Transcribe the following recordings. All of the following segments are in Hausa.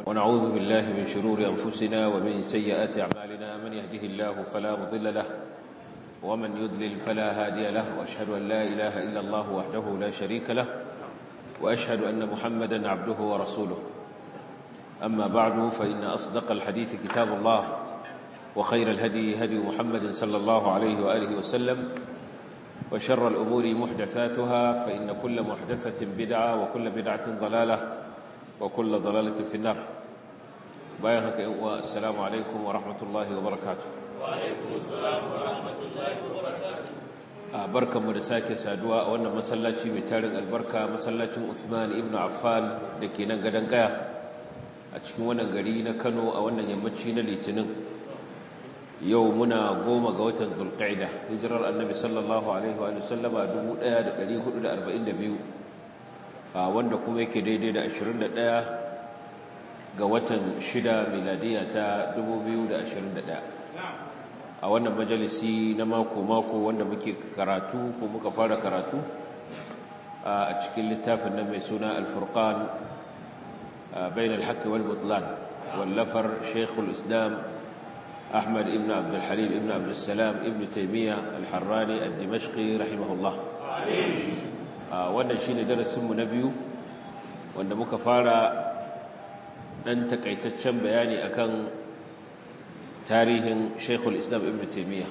ونعوذ بالله من شرور أنفسنا ومن سيئات أعمالنا من يهده الله فلا مضل له ومن يضلل فلا هادي له وأشهد أن لا إله إلا الله وحده لا شريك له وأشهد أن محمدا عبده ورسوله أما بعد فإن أصدق الحديث كتاب الله وخير الهدي هدي محمد صلى الله عليه وآله وسلم وشر الأمور محدثاتها فإن كل محدثة بدعة وكل بدعة ضلالة وكل ضلالة في النار بايهك والسلام عليكم ورحمة الله وبركاته وعليكم السلام ورحمة الله وبركاته بركة مدساكي سادوا وانا مسلاتي بتارق البركة مسلاتي عثمان ابن عفان لكي ننقدنقيا أتشكونا قرينا كانوا وانا يمتشينا لتنن يومنا قوم قوة ذو القعدة هجرر النبي صلى الله عليه وآله وسلم أدومون قريه إلى 42 wanda kuma yake daidai da 21 ga watan 6 miladiya ta 2021 a wannan majalisi na mako-mako wanda muke karatu ko muka fara karatu a cikin littafin nan mai suna al-furqan bain al-haqq wal butlan wallafar shaykhul islam ahmad ibn abd al-halim ibn abd salam ibn taymiyyah al-harrani ad-dimashqi rahimahullah amin wannan shine darasinmu na biyu wanda muka fara dan takaitaccen bayani akan tarihin Sheikhul Islam Ibn Taymiyyah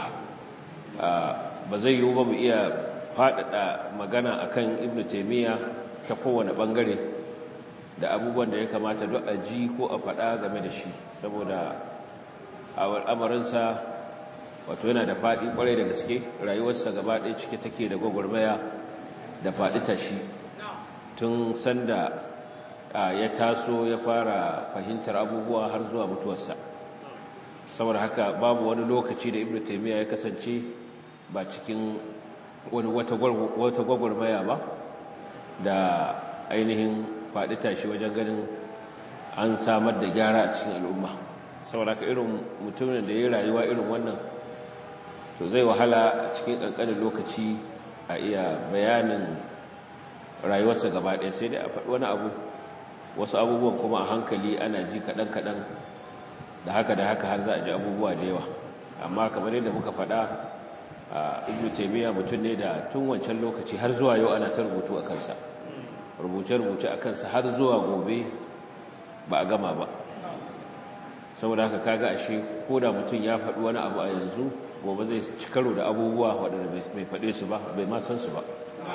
ba zai yiwu ba mu iya faɗaɗa magana akan Ibn Taymiyyah ta kowane ɓangare da abubuwan da ya kamata duk a ji ko a faɗa game da shi saboda al'amarinsa wato yana da faɗi ƙwarai da gaske rayuwarsa gaba ɗaya cike take da gwagwarmaya da faɗi tashi tun sanda ya taso ya fara fahimtar abubuwa har zuwa mutuwarsa saboda haka babu wani lokaci da Ibn Taymiyyah ya kasance ba cikin wata gwagwarmaya ba da ainihin faɗi tashi wajen ganin an samar da gyara a cikin al'umma saboda haka irin mutumin da ya rayuwa irin wannan to zai wahala a cikin ƙanƙanin lokaci a iya bayanin rayuwarsa gaba ɗaya sai dai a faɗi wani abu wasu abubuwan kuma a hankali ana ji kaɗan-kaɗan da haka har za a ji abubuwa da yawa amma kamar yadda muka faɗa Ibn Taymiyyah mutum ne da tun wancan lokaci har zuwa yau ana ta rubutu a kansa rubuce-rubuce a kansa har zuwa gobe ba a gama ba saboda haka kaga ashe ko da mutum ya faɗi wani abu a yanzu gobe zai ci karo da abubuwa waɗanda bai faɗe su ba bai ma san su ba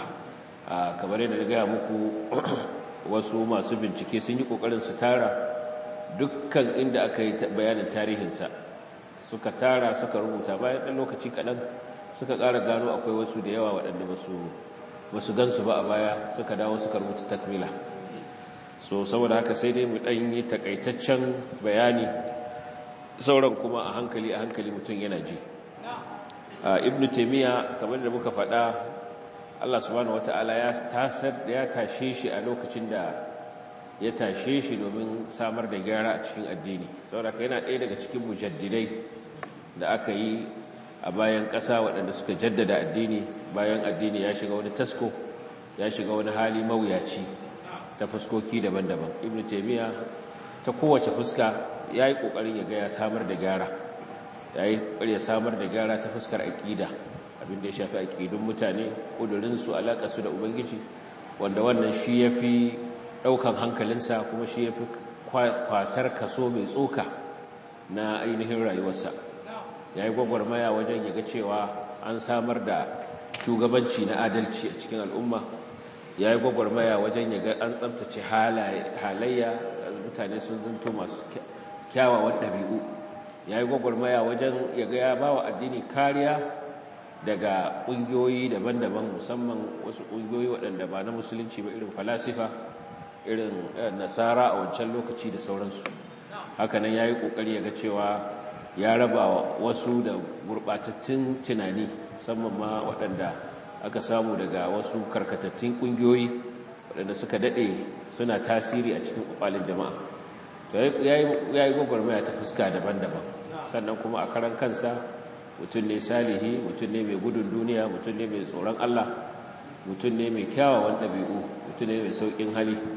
kamar yadda na gaya muku wasu masu bincike sun yi ƙoƙarin su tara dukkan inda aka yi bayanin tarihinsa suka tara suka rubuta bayan ɗan lokaci kaɗan suka ƙara gano akwai wasu da yawa waɗanda ba su gan su ba a baya suka dawo suka rubuta takmila so saboda haka sai dai mu ɗan yi takaitaccen bayani sauran kuma a hankali mutum yana ji Ibn Taymiyyah kamar da muka faɗa Allah subhanahu wataala ya tashe shi a lokacin da ya tashe shi domin samar da gyara a cikin addini saboda yana ɗaya daga cikin mujaddidai da aka yi a bayan ƙasa waɗanda suka jaddada addini bayan addini ya shiga wani tasko ya shiga wani hali mawuyaci ta fuskoki daban-daban Ibn Taymiyyah ta kowace fuska yayi kokarin ya ga ya samar da gyara yayi kokarin ya samar da gyara ta fuskar aqida abin da ya shafi aqidun mutane kudurin su alaka su da ubangiji wanda wannan shi yafi daukan hankalinsa kuma shi yafi kwasar kaso mai tsoka na ainihin rayuwarsa yayi gwagwarmaya wajen ya ga cewa an samar da shugabanci na adalci a cikin al'umma ya yi gwagwarmaya wajen ya ga an tsabtace halayya mutane sun zanto masu kyawawan ɗabi'u ya yi gwagwarmaya wajen ya ga ya ba wa addini kariya daga ƙungiyoyi daban-daban musamman wasu ƙungiyoyi waɗanda ba na musulunci ba irin falasifa irin nasara a wancan lokaci da sauransu hakanan ya yi ƙoƙari ya ga cewa ya raba wasu da gurɓatattun tunani musamman ma waɗanda aka samu daga wasu karkatattun ƙungiyoyi waɗanda suka daɗe suna tasiri a cikin ƙwaƙwalin jama'a to ya yi gwagwarmaya ta fuska daban-daban sannan kuma a karan kansa mutum ne salihi mutum ne mai gudun duniya mutum ne mai tsoron Allah mutum ne mai kyawawan ɗabi'u mutum ne mai sauƙin hali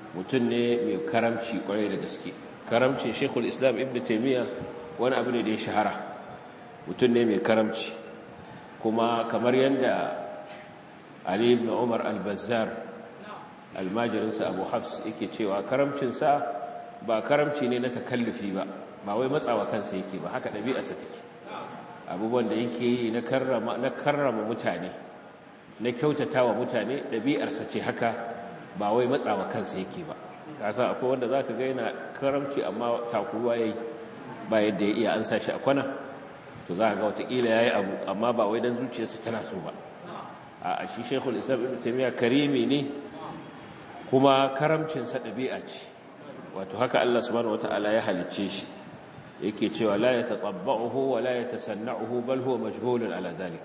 mutum ne mai karamci kwarai da gaske. Karamcin Sheikhul Islam Ibn Taymiyyah wani abu ne da ya shahara, mutum ne mai karamci. Kuma kamar yadda Ali ibn Umar al-Bazzar almajirinsa Abu Hafs yake cewa karamcinsa ba karamci ne na takallufi ba wai matsawa kansa yake ba, haka ɗabi'arsa take. Abubuwan da yake yi na karrama mutane, na kyautata wa mutane, ɗabi'arsa ce haka, ba wai matsawa kansa yake ba. Kasa akwai wanda za ka ga yana karamci amma takuruwa ya yi ba yadda ya iya an sa shi a kwana, to za ka ga watakila ya yi abu amma ba wai don zuciyarsa tana so ba. A shi Sheikhul Islam Ibn Taymiyyah karimi ne, kuma karamcinsa ɗabi'a ce, wato haka Allah subhanahu wata'ala ya halicce shi. Yake cewa la yatatabba'uhu wa la yatasanna'uhu bal huwa majhulun ala dhalik.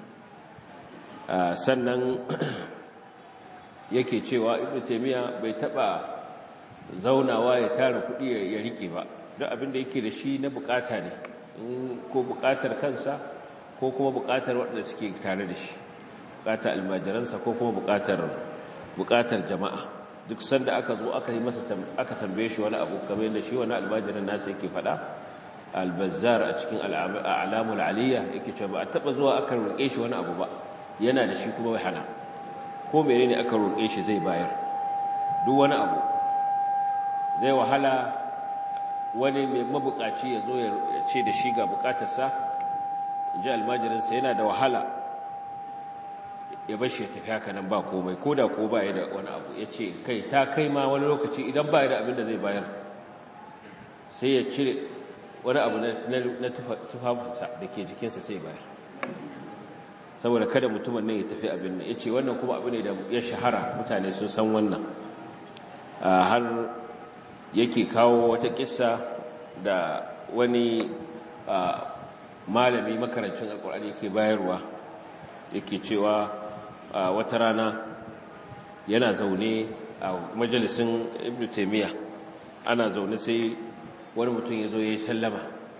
Sannan yake cewa Ibn Taymiyyah bai taba zaunawa ya tara kuɗi ya rike ba, duk abin da yake da shi na bukata ne, ko bukatar kansa ko kuma bukatar waɗanda suke tare da shi, bukatar almajiransa ko kuma bukatar jama'a. Duk sanda aka zo aka yi masa aka tambaye shi wani abu, kamar yadda shi wani almajirin nasa yake faɗa, al-Bazzar a cikin al-A'lamul Aliyya yake cewa ba a taba zuwa aka roƙe shi wani abu ba yana da shi kuma bai hana, ko menene aka roƙe shi zai bayar. Duk wani abu zai wahala wani mai mabukaci ya zo ya ce da shi ga bukatarsa, ji almajirinsa, yana da wahala ya bashi ya tafi haka nan ba komai, ko da ko ba ya da wani abu. Ya ce kai ta kai ma wani lokaci idan ba ya da abin da zai bayar sai ya cire wani abu na tufafinsa da ke jikinsa sai bayar, saboda kada mutumin nan ya tafi abin nan. Ya ce wannan kuma abu ne da ya shahara, mutane sun san wannan. Har yake kawo wata kissa da wani malami makarancin alkur'ani yake bayarwa, yake cewa wata rana yana zaune a majalisin Ibn Taymiyyah, ana zaune sai wani mutum ya zo ya yi sallama.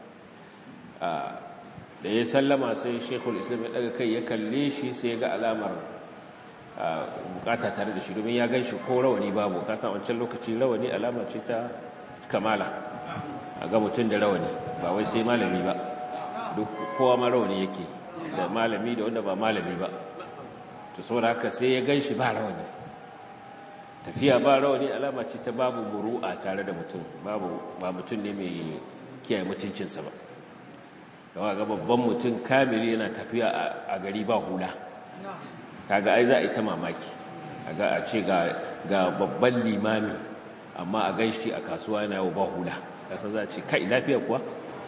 Da ya sallama sai Sheikhul Islam ya daga kai ya kalle shi, sai ya ga alamar bukata tare da shi, domin ya gan shi ko rawani babu. Kasan wancan lokaci rawani alama ce ta kamala, a ga mutum da rawani, ba wai sai malami ba, duk kowa ma rawani yake, da malami da wanda ba malami ba. To saboda haka sai ya gan shi ba rawani, tafiya ba rawani alama ce ta babu muru'a tare da mutum, ba mutum ne mai kiyaye mutuncinsa ba. Yawa ga babban mutum kamili yana tafiya a gari ba hula, kaga ai za a yi ta mamaki, a ce ga babban limami amma a gan shi a kasuwa yana yau ba hula, kasan za a ce kai lafiya kuwa.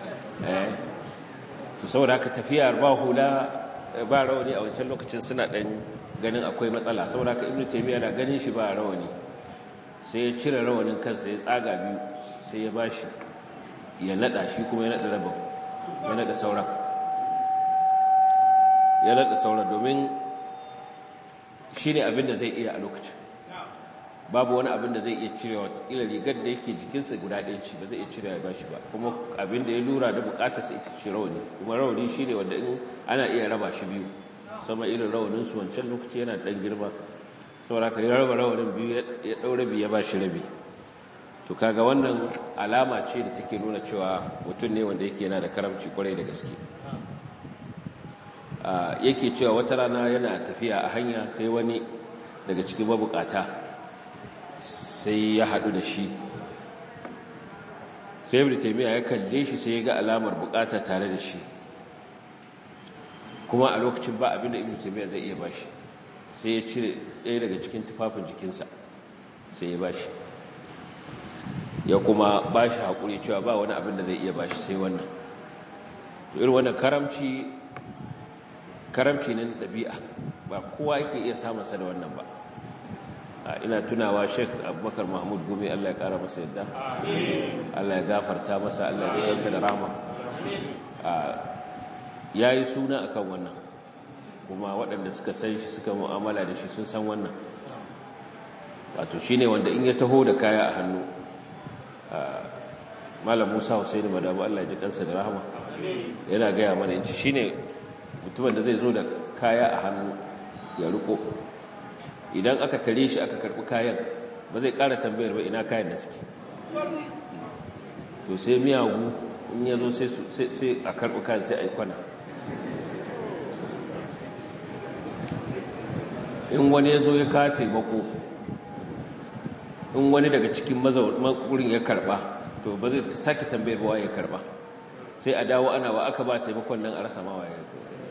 To saboda haka tafiyar ba hula ba rawani a wancan lokacin suna ɗan ganin akwai matsala. Saboda haka Ibn Taymiyyah na ganin shi ba rawani, sai ya cire rawanin kansa ya tsaga biyu, sai ya bashi ya nada shi, kuma ya nada rabin, ya nada sauran domin shi ne abin da zai iya a lokacin. Babu wani abin da zai iya cirewa, ila rigar da yake jikinsa guda ɗaya ce, ba zai iya cirewa ya bashi ba. Kuma abin da ya lura da bukatarsa ita ce rawani, kuma rawani shi ne wanda in ana iya raba shi biyu, sama irin rawaninsu wancan lokaci yana ɗan girma. Saboda ka yi raba rawanin biyu, ya ɗau rabi ya bashi rabi. To kaga wannan alama ce da take nuna cewa mutum ne wanda yake yana da karamci kwarai da gaske. Yake cewa wata rana yana tafiya a hanya, sai wani daga cikin mabukata sai ya haɗu da shi. Sai Ibn Taymiyyah ya kalle shi, sai ya ga alamar bukata tare da shi, kuma a lokacin ba abin da Ibn Taymiyyah zai iya bashi. Sai ya cire ɗaya daga cikin tufafin jikinsa sai ya bashi, ya kuma bashi haƙuri cewa ba wani abin da zai iya bashi sai wannan. To irin wannan karamci ne na ɗabi'a, ba kowa yake iya samunsa da wannan ba. Ina tunawa Sheikh Abubakar Mahmud Gumi, Allah ya ƙara masa yadda, Allah ya gafarta masa, Allah ya kansa da rahama. Ya yi suna akan wannan, kuma waɗanda suka san shi suka mu'amala da shi sun san wannan. Wato shi ne wanda in ya taho da kaya a hannu, Malam Musa Hussaini Madabu, Allah ya ji kansa da rahama, yana gaya mana in shi ne mutumin da zai zo da kaya a hannu ya riko, idan aka tare shi aka karɓi kayan ba zai ƙara tambayar ba ina kayan da suke. To sai miyagu in ya zo sai a karɓi kayan sai a yi kwana. In wani ya zo ya kawo taimako, in wani daga cikin mazaunin ya karɓa, to ba zai sake tambayar ba ya karɓa, sai a dawo ana wa aka ba taimakon nan a rasa mawa ya.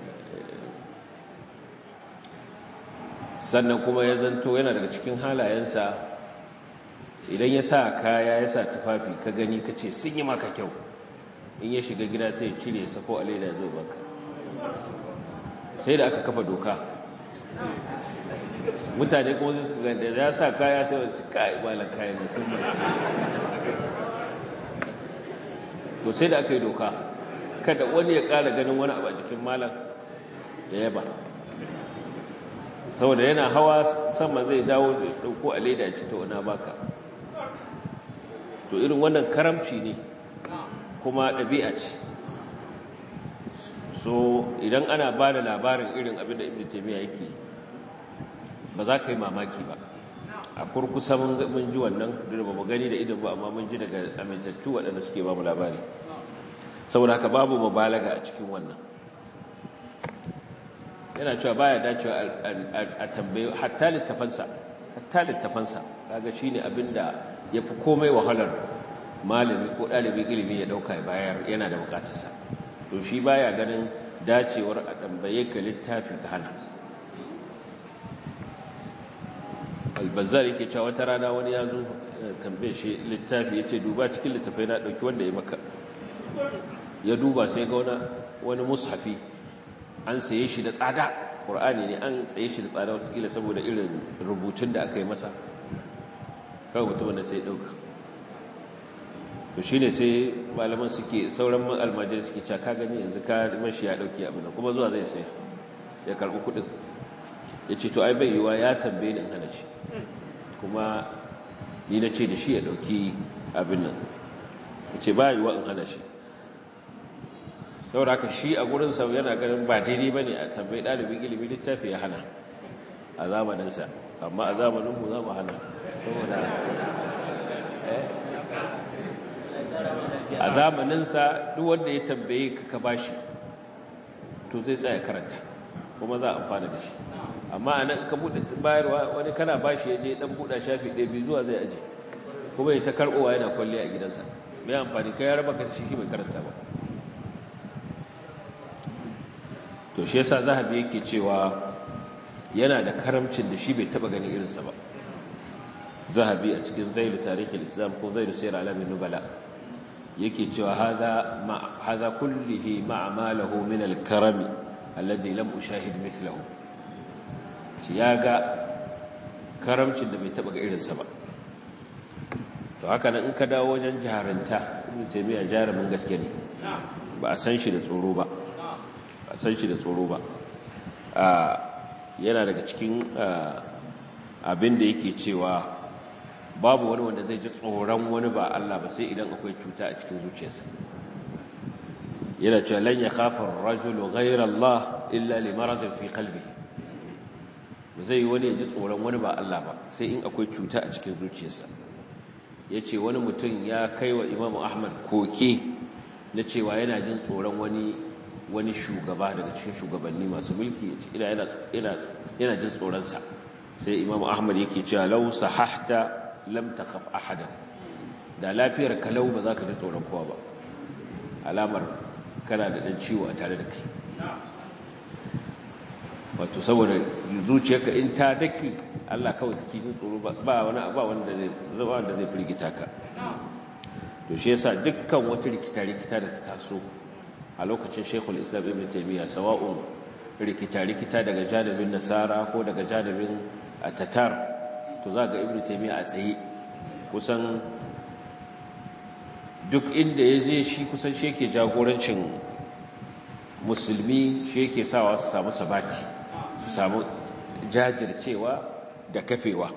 Sannan kuma ya zanto yana daga cikin halayensa, idan ya sa kaya ya sa tufafi ka gani ka ce sun yi maka kyau, in ya shiga gida sai ya cire ya sako a leda ya zo baka. Sai da aka kafa doka, mutane kuma su suka ganda ya sa kaya sai wacce kai malar kayan da sun mai. To sai da aka yi doka kada wani ya ƙara ganin wani abu a jikin malam da yaba, saboda yana hawa sama zai dawo da ɗauko a leda ci ta wana baka. To irin wannan karamci ne kuma ɗabi'a ce. So idan ana ba da labarin irin abin da Ibn Taymiyyah yake, ba za ka yi mamaki ba. A kurkusa mun ji wannan, da ba mu gani da idan ba, amma mun ji daga amintattu waɗanda suke ba mu labari. Saboda haka babu mubalaga a cikin wannan. Yana cewa baya dacewa a tambaye hatta littafansa kaga shine abinda yafi komai wahalar malami ko ɗalibin ilimi ya dauka ya bayar yana da bukatarsa. To shi baya ganin dacewar a tambaye ka littafi ka hana. Al-Bazzar yake cewa wata rana wani ya zo tambaye shi littafi, yace duba cikin littafai na dauki wanda ya maka. Ya duba sai ga wani mushafi an saye shi da tsada, ƙur'ani ne an tsaye shi da tsada watakila saboda irin rubutun da aka yi masa, kawai mutum wanda sai ɗauka. To shi ne sai malaman sauran almajiri suke cewa ka gani yanzu ka mashi ya ɗauki abin da kuma zuwa zai sai ya karɓi kuɗin. Ya ce to ai bai yiwa ya tambaye ni in hana shi, kuma ni na ce da shi ya ɗauki abin nan. Ya ce ba yiwa in hana shi. Sauraka shi a gurinsa yana ganin ba daidai ba ne a tambayi ɗalibin ilimi littafi ya hana a zamaninsa, amma a zamaninmu za mu hana. Saboda a zamaninsa duk wanda ya tambaye ka bashi to zai tsaya karanta kuma za a amfana da shi. Amma a nan ka buɗe bayarwa wani kana bashi ya je ɗan buɗa shafi ɗaya biyu zuwa zai aje, kuma ya ta karɓowa yana kwalliya a gidansa. Mai amfani ka ya raba ka shi mai karanta ba. To shi yasa Zahabi yake cewa yana da karamcin da shi bai taba ganin irinsa ba. Zahabi a cikin Zailu Tarikhul Islam ko Zailu Siyar Alamin Nubala yake cewa hadha kullihi ma'a ma lahu min al-karami alladhi lam ushahid mithlahu. Shi ya ga karamcin da bai taba ga irinsa ba. To haka nan in ka dawo wajen jaharanta, Ibn Taymiyyah jarumin gaske ne, ba a san shi da tsoro ba. Yana daga cikin abin da yake cewa babu wani wanda zai ji tsoron wani ba Allah ba sai idan akwai cuta a cikin zuciyarsa. Yana cewa lan yakhafa ar-rajulu ghayra Allah illa li maradin fi qalbihi. Zai wani ya ji tsoron wani ba Allah ba sai in akwai cuta a cikin zuciyarsa. Yace wani mutum ya kai wa Imam Ahmad koke na cewa yana jin tsoron wani shugaba daga cikin shugabanni masu mulki, yana jin tsoronsa. Sai Imam Ahmad yake cewa law sahahta lam takhaf ahadan, da lafiyar kalau ba za ka ji tsoron kowa ba, alamar kana da dan ciwo a tare da kai. Wato saboda zuciyarka in ta dake Allah kawai kake jin tsoro, ba wanda zai firgita ka. To shi yasa dukkan wata rikita da ta taso a lokacin Sheikhul Islam Ibn Taymiyyah, sawa'un rikita daga janibin Nasara ko daga janibin Tatar, to za ga Ibn Taymiyyah a tsaye. Kusan duk inda ya je shi kusan shi yake jagorancin musulmi, shi yake sawa su samu sabati, su samu jajircewa da kafewa.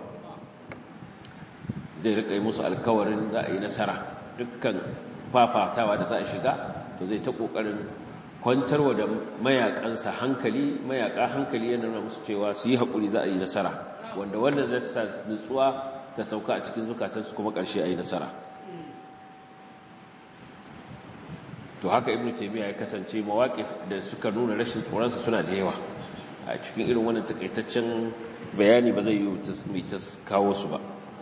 Zai rika yi musu alkawarin za a yi nasara, dukkan fafatawa da za a shiga to zai ta kokarin kwantarwa da mayakansa hankali, mayaka hankali yana nuna musu cewa su yi haƙuri za a yi nasara, wanda wannan zai sa nutsuwa ta sauka a cikin zukatansu kuma ƙarshe a yi nasara. To haka Ibn Taymiyyah ya kasance, mawaƙif da suka nuna rashin tsoronsa suna da yawa. A cikin irin wannan takaitaccen bayani ba zai yi mai ta kawo su ba.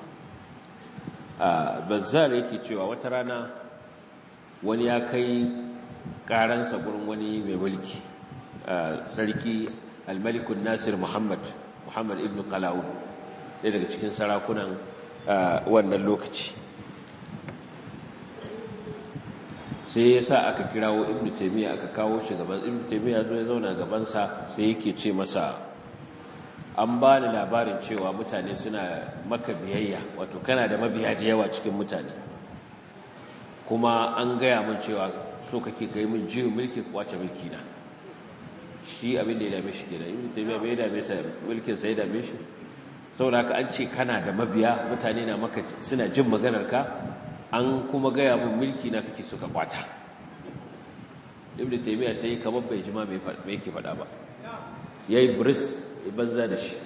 Bazzar yake cewa wata rana wani ya kai ƙaransa gurin wani mai mulki, sarki al-Malikun Nasir Muhammad ibn Qalawun, ɗaya daga cikin sarakunan wannan lokaci. Sai ya sa aka kirawo Ibn Taymiyyah, aka kawo shi gaban Ibn Taymiyyah, zo ya zauna gabansa, sai yake ce masa, an ba ni labarin cewa mutane suna maka biyayya, wato kana da mabiya da yawa cikin mutane, kuma an gaya min cewa so kake kai min jiyo mulki kwace mulki na. Shi abin da ya dame shi kenan. Ibn Taymiyyah bai dame sa mulkin sai ya dame shi. Saboda haka an ce kana da mabiya, mutane na maka suna jin maganar ka, an kuma gaya min mulki na kake suka kwata. Ibn Taymiyyah sai kamar bai ji ma me yake faɗa ba, yayi bris banza da shi.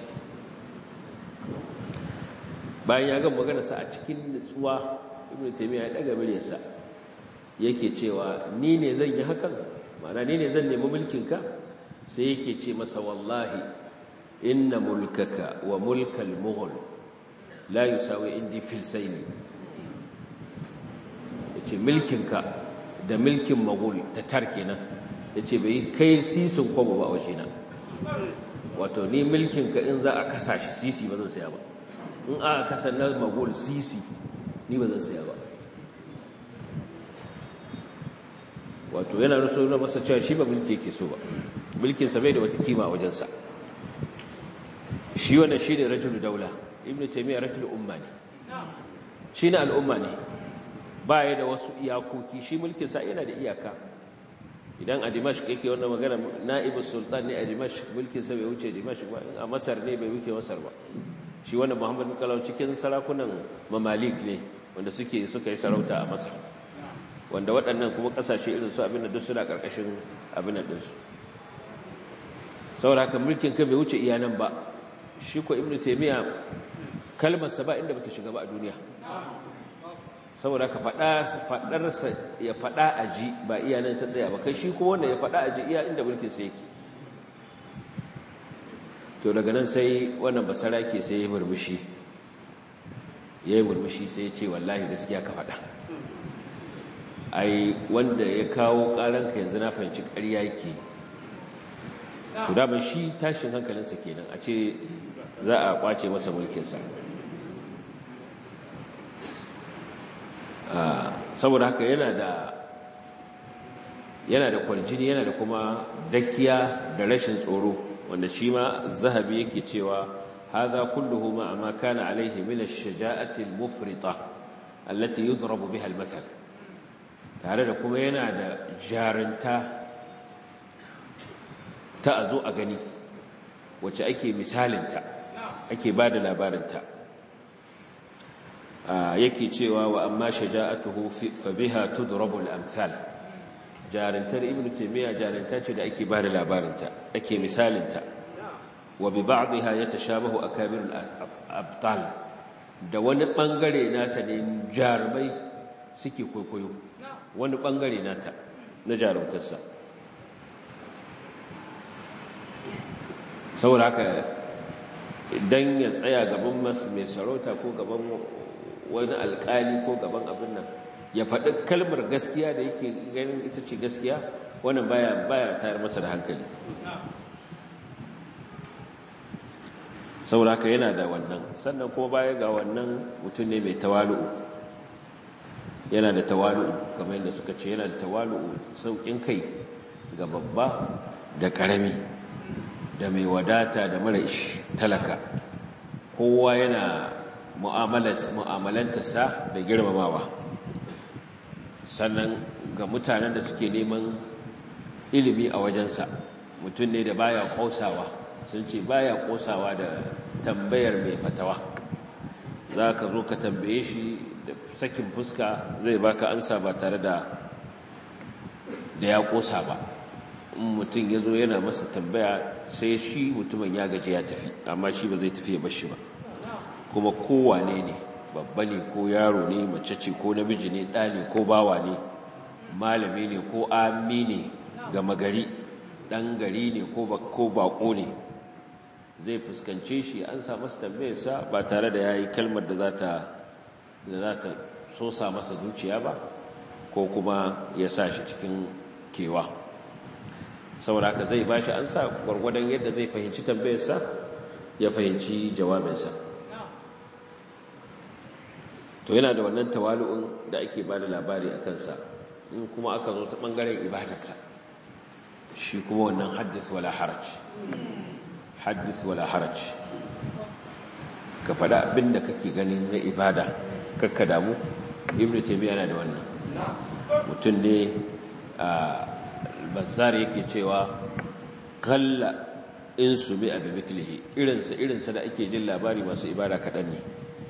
Bayan ya ga maganarsa a cikin nutsuwa, Ibn Taymiyyah ya daga muryarsa yake cewa, ni ne zan yi hakan, ma'ana ni ne zan nemi mulkinka? Sai yake ce masa, wallahi inna mulkaka wa mulkal mughal la yusawi indi filsaini. Yace mulkinka da mulkin mughal tatar kenan, yace bai kai sisin kwabo ba a wajena. Wato ni mulkinka in za a kasa shi sisi ba zan saya ba, in aka kasa na mughal sisi ni ba zan saya ba. Wato yana nuna masa cewa shi ba mulki yake so ba, mulkinsa bai da wata kima a wajensa. Shi wannan shi ne rajulu daula. Ibn Taymiyyah rajulu umma ne, shi na al'umma ne, ba ya da wasu iyakoki. Shi mulkinsa yana da iyaka. Idan a Dimashq yake wannan magana, na'ibu sultan ne a Dimashq, mulkinsa bai wuce Dimashq ba. In a Masar ne bai wuce Masar ba. Shi wannan Muhammad bin Qalawun cikin sarakunan mamalik ne wanda suka yi sarauta a Masar, wanda waɗannan kuma ƙasashe irin su abin da duk suna ƙarƙashin abin da ɗinsu. Saboda haka mulkin ka bai wuce iya nan ba. Shi ko Ibn Taymiyyah kalmarsa ba inda bata shiga ba a duniya. Saboda haka faɗarsa ya faɗa a ji ba iya nan ta tsaya ba, kai shi kuma wanda ya faɗa a ji iya inda mulkinsa yake. To daga nan sai wannan basarake sai ya murmushi, sai ya ce, wallahi gaskiya ka faɗa. Ai wanda ya kawo ƙaranka yanzu na fahimci ƙarya yake. To daman shi tashin hankalinsa kenan, a ce za a ƙwace masa mulkinsa. Saboda haka yana da kwarjini, yana da kuma dakkiya da rashin tsoro, wanda shi ma Zahabi yake cewa hadha kulluhu ma ma kana alaihi min ash-shaja'ati al-mufrita allati yudrabu biha al-mathal. Tare da kuma yana da jarinta ta a zo a gani, wacce ake misalinta, ake ba da labarinta. Yake cewa wa amma shaja'atuhu fa biha tudrabu al-amthal. Jarintar Ibn Taymiyyah jarinta ce da ake ba da labarinta, ake misalinta. Wa bi ba'dha yatashabahu akabir al-abtal. Da wani bangare nata ne jarumai suke kwaikwayo, wani bangare nata na jarumtarsa. Saboda haka idan ya tsaya gaban mai sarauta ko gaban wani alkali ko gaban abin nan, ya faɗi kalmar gaskiya da yake ganin ita ce gaskiya, wannan baya tayar masa da hankali. Saboda haka yana da wannan. Sannan kuma baya ga wannan, mutum ne mai tawalu'u, yana da tawalu'u, kamar yadda suka ce yana da tawalu'u, sauƙin kai ga babba da ƙarami, da mai wadata da mara talaka. Kowa yana mu'amalantarsa da girmamawa. Sannan ga mutanen da suke neman ilimi a wajensa, mutum ne da baya kosawa. Sun ce baya kosawa da tambayar mai fatawa. Za ka zo ka tambaye shi da sakin fuska, zai baka ansa ba tare da ya kosa ba. In mutum ya zo yana masa tambaya, sai shi mutumin ya gaji ya tafi, amma shi ba zai tafi ya bar shi ba. kuma kowane ne, babba ne ko yaro ne, mace ce ko namiji ne, ɗa ne ko bawa ne, malami ne ko ami ne, gama gari, ɗan gari ne ko baƙo ne, zai fuskance shi an sa masa tambayarsa ba tare da ya yi kalmar da za ta sosa masa zuciya ba ko kuma ya sa shi cikin kewa. Saboda haka zai ba shi an sa gwargwadon yadda zai fahimci tambayarsa ya fahimci jawabinsa. To yana da wannan tawalu'un da ake ba da labari a kansa. In kuma aka zo ta ɓangaren ibadarsa, shi kuma wannan haddith wala haraj. Haddith wala haraj. Ka faɗa abin da kake ganin na ibada, kakka damu. Ibn Taymiyyah yana da wannan. Mutum ne Bazzar yake cewa qalla in subi'a bi mithlihi, irinsa da ake jin labari masu ibada kaɗan ne.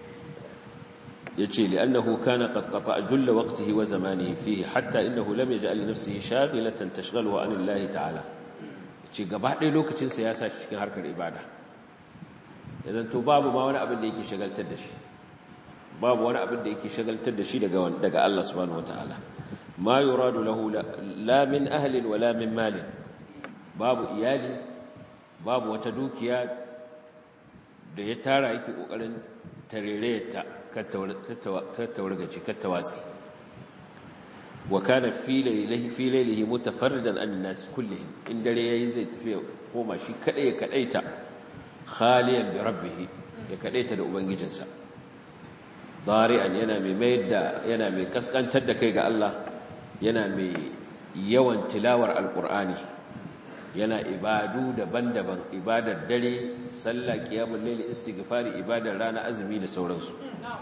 yace li'annahu kana qad qata'a julla waqtihi wa zamanihi fihi hatta innahu lam yaj'al li nafsihi shaghilatan tashghaluhu 'an Allah ta'ala. Yace gaba ɗaya lokacin sa ya sa shi cikin harkar ibada, yanzu to babu ma wani abin da yake shagaltar da shi, babu wani abin da yake shagaltar da shi daga Allah subhanahu wataala. Ma yuradu lahu la min ahlin wala min malin, babu iyali, babu wata dukiya da ya tara yake kokarin tarereyarta kattawargaci kattawatsi. wa kana fi laylihi mutafarridan an nas kullihim, in dare yayi zai tafi koma shi kadai ya kadaita khaliyan bi rabbih, ya kadaita da ubangijinsa. dari'an yana mai kaskantar da kai ga Allah, yana mai yawan tilawar alqur'ani, yana ibadu daban-daban, ibadar dare, sallah, qiyamul layl, istighfari, ibadar rana, azumi da sauransu.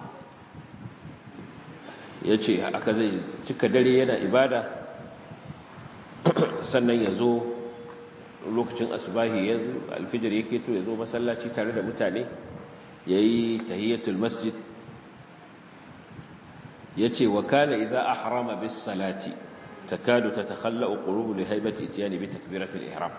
yace aka zai cika dare yana ibada, sannan yazo lokacin asbahi yazo alfijir yake to yazo masallaci tare da mutane yayi tahiyatul masjid. yace wa kana idza ahrama bis salati takadu tatakhalla'u qulubu li haybati ityani bi takbiratil ihram.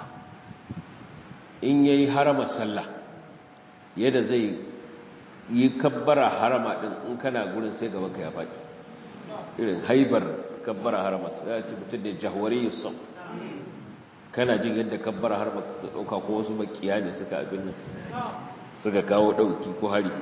in yayi harama sallah, yadda zai yi kabbara harama din, in kana gurin sai gaban ka ya faɗi, irin haibar kabbara harama sai ya ci mutum da jahwariyus sam, kana jin yadda kabbara harama ka dauka ko wasu makiya ne suka abin nan suka kawo dauki ko hari.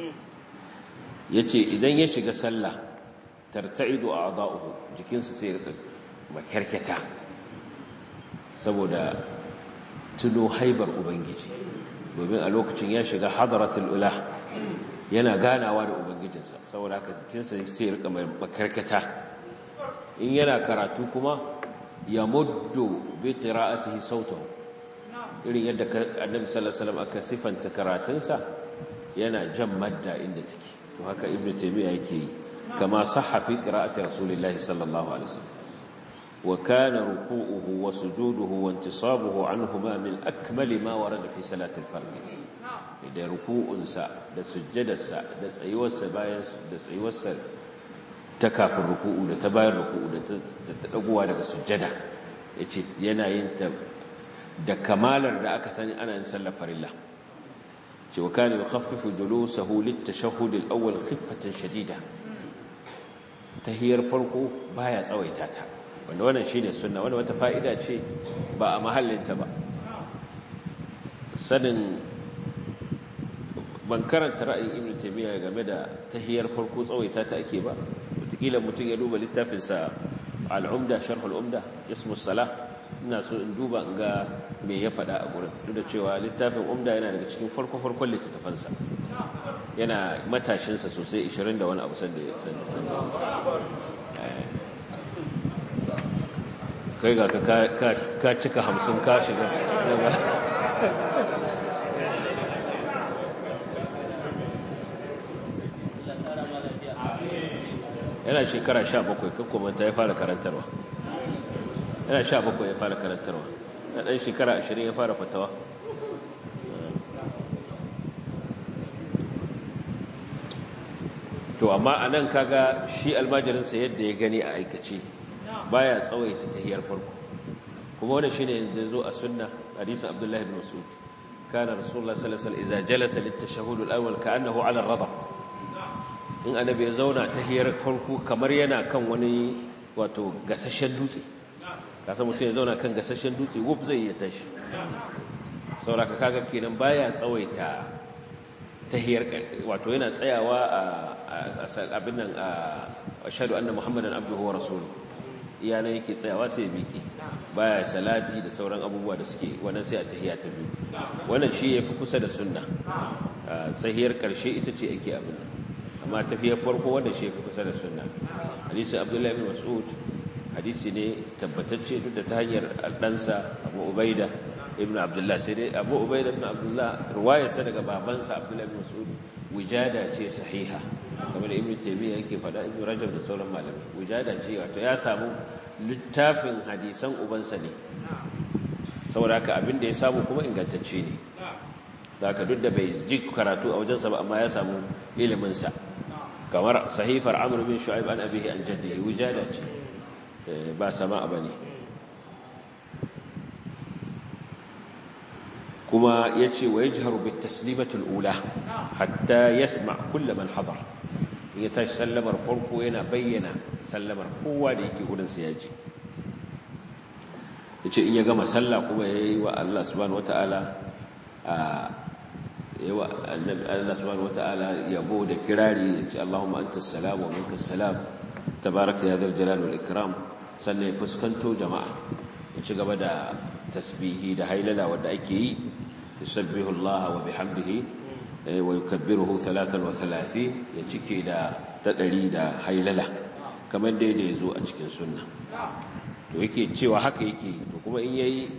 yace idan ya shiga sallah tarta'idu a'dha'uhu, jikinsa sai ya rika makarkata saboda tuno haibar ubangiji, domin a lokacin ya shiga hadratul ulah, yana ganawa da ubangijinsa, saboda haka jikinsa sai ya rika makarkata. in yana karatu kuma ya muddu bi qira'atihi sautahu, irin yadda annabi sallallahu alaihi wasallam aka sifanta karatunsa yana jan madda inda take, to haka ibnu taymiya yake yi, kama sahha fi qira'ati rasulillahi sallallahu alaihi wasallam. wa kana ruku'uhu wa sujuduhu wa intisabuhu anhuma min akmali ma warada fi salati al-fard. da ruku'unsa da sujjadarsa da tsayuwarsa bayan da tsayuwarsa ta kafin ruku'u da ta bayan ruku'u da ta dagowa daga sujjada, yace yana yin ta da kamalar da aka sani ana yin sallar farilla. ce wa kana yukhaffifu julusahu lit-tashahhud al-awwal khiffatan shadida, tahiyar farko baya tsawaita ta, wanda wannan shine sunna, wanda wata fa'ida ce ba a mahallinta ba. sanin ban karanta ra'ayin Ibn Taymiyyah game da tahiyar farko tsawaita ta ake ba, wataƙila mutum ya duba littafinsa al-Umda, sharh al-Umda, ismu salah, ina so in duba in ga me ya faɗa a gurin, duk da cewa littafin Umda yana daga cikin farko-farkon littattafansa, yana matashinsa sosai, 20 da wani abu sanda ya kai ga ka cika 50 ka shiga yana shekara 17 kakkomanta ya fara karantarwa, yana 17 ya fara karantarwa, na ɗan shekara 20 ya fara fatawa. to amma a nan kaga shi almajirinsa yadda ya gani a aikace baya tsawaita tahiyar farko, kuma wanda shine yanzu zo a sunna hadisin Abdullahi ibn Mas'ud kana rasulullah sallallahu alaihi wasallam idza jalasa lit-tashahhud al-awwal ka'annahu 'ala ar-radaf in annabi ya zauna tahiyar farko kamar yana kan wani wato gasashen dutse kasa mutum ya zauna kan gasashen dutse wuf zai iya tashi sauraka kaga kenan baya tsawaita tahiyar wato yana tsayawa a abin nan a ashhadu anna muhammadan abduhu wa rasuluhu iyana yake tsayawa sai ya miƙe baya salati da sauran abubuwa da suke wannan sai a tahiyya ta biyu wannan shi yafi kusa da sunna sahiyar karshe ita ce ake abin nan amma tafiyar farko wanda shi yafi kusa da sunna hadisi abdullahi ibn mas'ud hadisi ne tabbatacce duk da ta hanyar ɗansa abu ubaida ibn abdullah sai dai abu ubaida ibn abdullah ruwayarsa daga babansa abdullahi ibn mas'ud wujada ce sahiha kamar da ibn taymiya yake faɗa ibn rajab da sauran malamai wujada ce wato ya samu littafin hadisan ubansa ne saboda haka abin da ya samu kuma ingantacce ne haka duk da bai ji karatu a wajensa ba amma ya samu iliminsa kamar sahifar amr bin shu'aib an abihi an jaddihi wujada ce ba sama bane kuma yace wa yajharu bit taslimatul ula hatta yasma kullu man hadar ya tashi sallamar farko yana bayyana sallamar kowa da yake gurin sa yaji yace in ya gama sallah kuma yayi wa Allah subhanahu wataala yawa annabi Allah subhanahu wataala yabo da kirari yace Allahumma antas salam wa minkas salam tabarakta ya dhal jalali wal ikram sannan ya fuskanto jama'a ya ci gaba da tasbihi da hailala wanda ake yi yusabbihu Allah wa bihamdihi wa yukabbiruhu 33 ya cike da tadari da hailala kamar da yazo a cikin sunna to yake cewa haka yake to kuma in yayi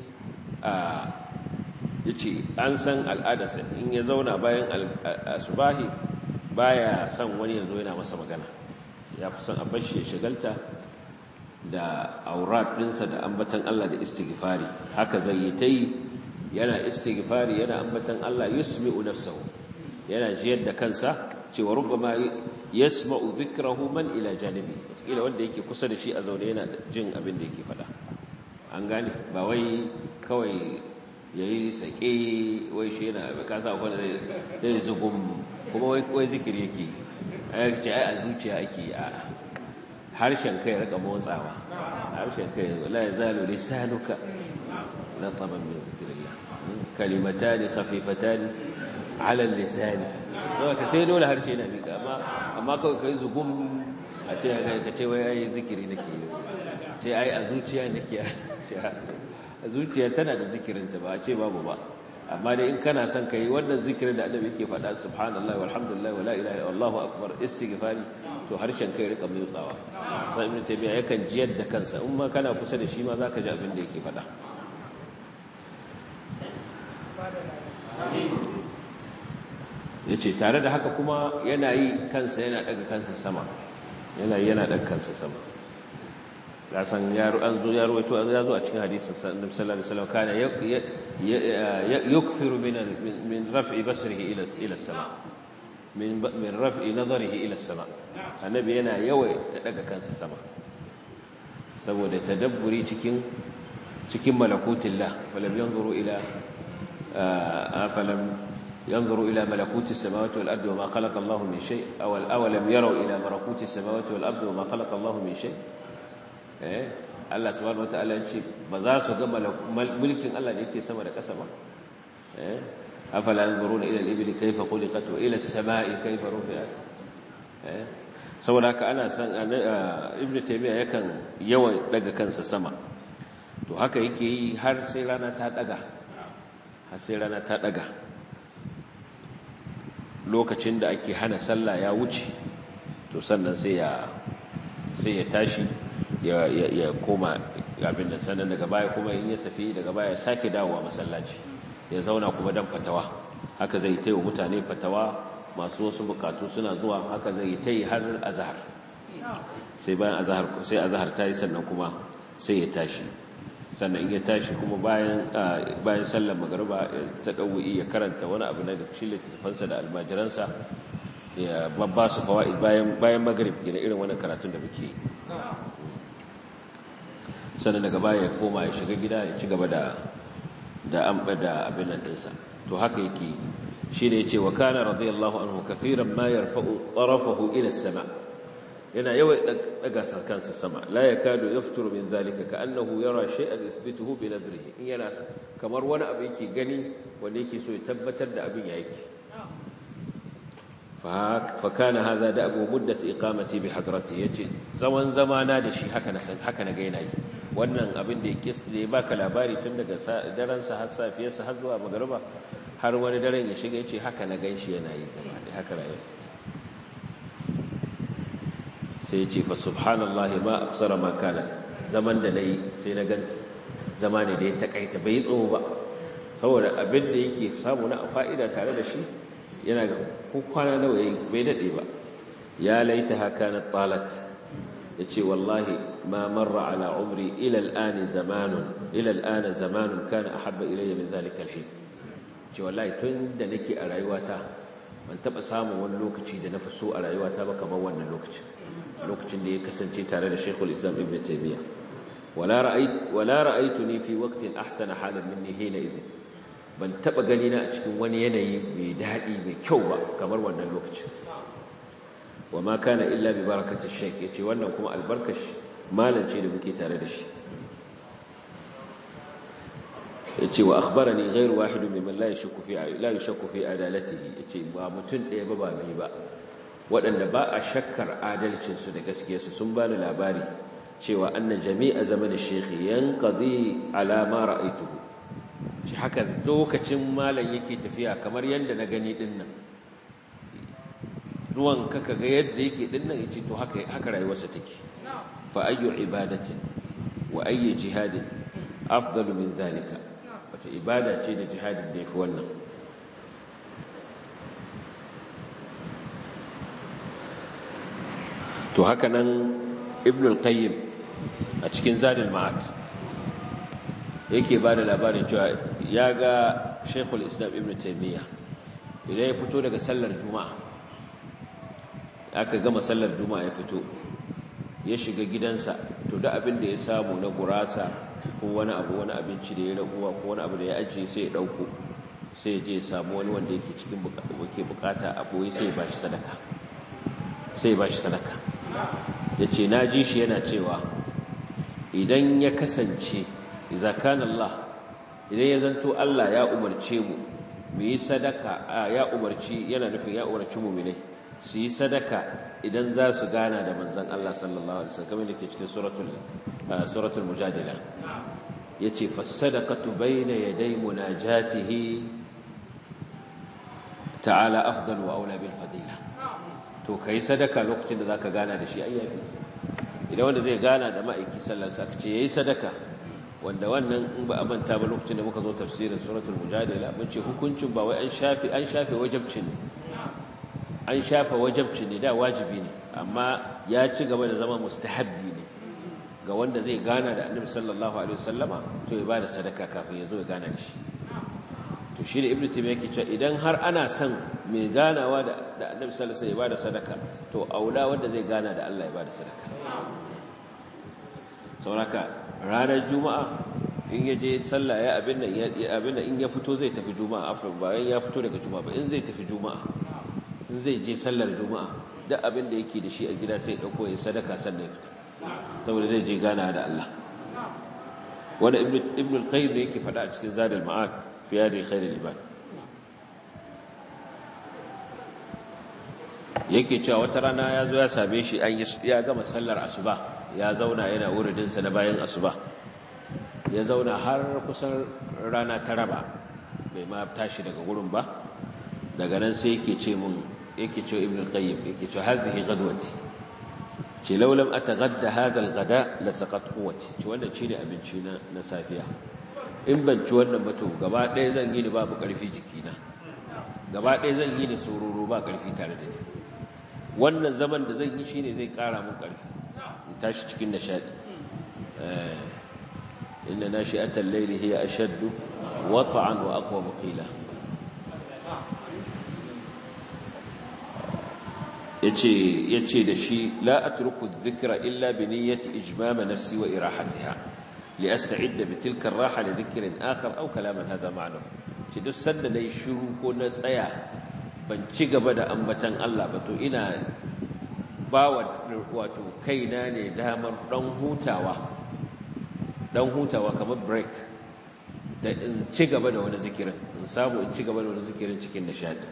yace an san al'adarsa in ya zauna bayan asubahi baya son wani yazo yana masa magana ya fi son a bashi ya shagalta da aurat ɗinsa da ambatan Allah da istighfari haka zai yi ta yi yana istighfari yana ambatan Allah yusmi'u nafsahu yana jiyar da kansa cewa rubbama yasma'u dhikrahu man ila janibi wataƙila wanda yake kusa da shi a zaune yana jin abin da yake faɗa an gane ba wai kawai yayi sake wai shi yana kasa wanda zai zugum kuma wai zikiri yake ai a zuciya ake a harshen kai rika motsawa harshen kai la yazalu lisanuka lataban min dhikrillah kalimatani khafifatani ala lisan ka sai dole harshe yana mika amma kawai kai zugum a ce ka ce wai ai zikiri nake ce ai a zuciya nake a zuciya tana da zikirinta ba a ce babu ba amma dai in kana son kai wannan zikirin da annabi yake faɗa subhanallahi walhamdulillahi wala ilaha illa allahu akbar istighfari to harshen kai rika motsawa sai ibn tabi'a yakan jiyar da kansa in ma kana kusa da shi ma zaka ji abin da yake faɗa yace tare da haka kuma yana yi kansa yana daga kansa sama yana daga kansa sama ya san yaro an zo yaro wato ya zo a cikin hadisin annabi sallallahu alaihi wasallam kana yukthiru min raf'i basrihi ila as-sama min raf'i nadharihi ila as-sama annabi yana ta daga kansa sama saboda tadabburi cikin malakutillah falam yanzuru ila malakuti as-samawati wal ardi wama khalaqa Allahu min shay' awalam yaraw ila malakuti as-samawati wal ardi wama khalaqa Allahu min shay' Allah subhanahu wataala ya ce ba za su ga mulkin Allah da yake sama da ƙasa ba afala yanzuruna ila al-ibli kayfa khuliqat wa ila as-sama'i kayfa rufi'at saboda haka ana san ibnu taymiya yakan yawan daga kansa sama to haka yake yi har sai rana ta daga lokacin da ake hana sallah ya wuce to sannan sai ya tashi ya koma abin da sannan daga baya kuma in ya tafi daga baya sake dawowa masallaci ya zauna kuma dan fatawa haka zai yi wa mutane fatawa masu wasu bukatu suna zuwa haka zai yi har azhar sai bayan azhar ta yi sannan kuma sai ya tashi sannan in ya tashi kuma bayan sallar magariba ta ɗau'i ya karanta wani abu na cikin littattafansa da almajiransa ya babba su fawaid bayan magrib gina irin wani karatun da muke yi sannan daga baya ya koma ya shiga gida ya ci gaba da abin nan ɗinsa to haka yake shine yace wa kana radiyallahu anhu kathiran ma yarfa'u tarafahu ila as-sama' yana yawan daga kansa sama la yakadu yafturu min dhalika ka'annahu yara shay'an yuthbituhu bi nadrihi in yana kamar wani abu yake gani wanda yake so ya tabbatar da abin yake fa kana hadha da'bu muddat iqamati bi hadrati yace zaman zamana da shi haka na ga yana yi wannan abin da yake ne baka labari tun daga daren sa har safiyarsa har zuwa magriba har wani daren ya shiga yace haka na ganshi yana yi gaba da haka rayuwarsa sai ce fa subhanallahi ma aksara ma kanat zaman da nayi sai na ganta zama ne da ya takaita bai tsoho ba saboda abin da yake samu na fa'ida tare da shi yana ga ko kwana nawa yayi bai dade ba ya laitaha kanat talat yace wallahi ma marra ala umri ila al'an zamanun kana ahabba ilayya min dhalika al-hin ce wallahi tun da nake a rayuwata ban taba samun wani lokaci da na fi so a rayuwata ba kamar wannan lokacin da ya kasance tare da Sheikhul Islam Ibn Taymiyyah wala ra'aytuni fi waqtin ahsana halan minni hina idhin ban taba gani na a cikin wani yanayi mai dadi mai kyau ba kamar wannan lokacin wama kana illa bi barakati Sheikh yace wannan kuma albarkashi malance da muke tare da shi yace wa akhbarani ghayru wahid mimman la yashku fi adalatihi yace ba mutun ɗaya ba bi ba waɗanda ba a shakkar adalcinsu da gaskiyarsu sun bani labari cewa anna jami'a zamanin shekhi yanqadi ala ma ra'aytuhu shi haka lokacin malam yake tafiya kamar yanda na gani din nan ruwan kaka ga yadda yake din nan yace to haka rayuwarsa take fa ayyu ibadatin wa ayyu jihadin afdalu min dhalika wata ibada ce da jihadin da yafi wannan to haka nan ibn al-qayyim a cikin zadul ma'ad yake ba da labarin cewa ya ga shaykhul islam ibn taymiyyah idan ya fito daga sallar juma'a aka gama sallar juma'a ya fito ya shiga gidansa to da abin da ya samu na gurasa ko wani abinci da ya raguwa ko wani abu da ya ajiye sai ya dauko sai ya je ya samu wani wanda yake cikin bukata a boye sai ya bashi sadaka yace na ji shi yana cewa idan ya kasance idan ya zanto Allah ya umarce mu yi sadaka ya umarci mu'minai su yi sadaka idan za su gana da manzon Allah sallallahu alaihi wasallam kamar da ke cikin suratul mujadila yace fasadaqatu bayna yaday munajatihi ta'ala afdalu wa aula bil fadila to kai sadaka lokacin da zaka gana da shi ayyafi idan wanda zai gana da ma'aiki sallallahu alaihi wasallam ce yayi sadaka wanda wannan in ba a manta ba lokacin da muka zo tafsirin suratul mujadila mun ce hukuncin ba wai an shafe wajibcin an shafe wajibcin ne da wajibi ne amma ya ci gaba da zama mustahabbi ne ga wanda zai gana da annabi sallallahu alaihi wasallama to ya bada sadaka kafin ya zo ya gana da shi to shi ne ibnu taymiyyah yake cewa idan har ana son mai ganawa da annabi sallallahu alaihi wasallam ya bada sadaka to aula wanda zai gana da Allah ya bada sadaka sauraka ranar juma'a in ya je sallah ya abin in ya fito zai tafi juma'a afwan bayan ya fito daga juma'a ba in zai tafi juma'a in zai je sallar juma'a duk abin da yake da shi a gida sai dauko ya sadaka sannan ya fita saboda zai je gana da Allah wanda ibn al-qayyim yake faɗa a cikin zadul ma'ad fi hadi khairul ibad yake cewa wata rana ya zo ya same shi ya gama sallar asuba ya zauna yana wuridinsa na bayan asuba ya zauna har kusan rana ta raba bai ma tashi daga gurin ba daga nan sai yake ce ibn al-qayyim yake ce hadhihi ghadwati ce law lam ataghadda hadha al-ghada la saqat quwwati ce wannan shine abinci na safiya in ban ci wannan ba to gaba ɗaya zan yi ni babu ƙarfi jikina gaba ɗaya zan yi ni sororo ba ƙarfi tare da ni wannan zaman da zan yi shine zai ƙara mun ƙarfi in tashi cikin nishadi inna nashi'atal layli hiya ashaddu wat'an wa aqwa qila yace da shi la atruku adh-dhikra illa bi niyyati ijmam nafsi wa irahatiha li asta'idda bi tilka ar-raha li dhikrin akhar aw kalaman hadha ma'nahu ce duk sanda nayi shiru ko na tsaya ban ci gaba da ambatan Allah ba to ina ba wato kaina ne damar dan hutawa kamar break da in ci gaba da wani zikirin in samu in ci gaba da wani zikirin cikin nishadi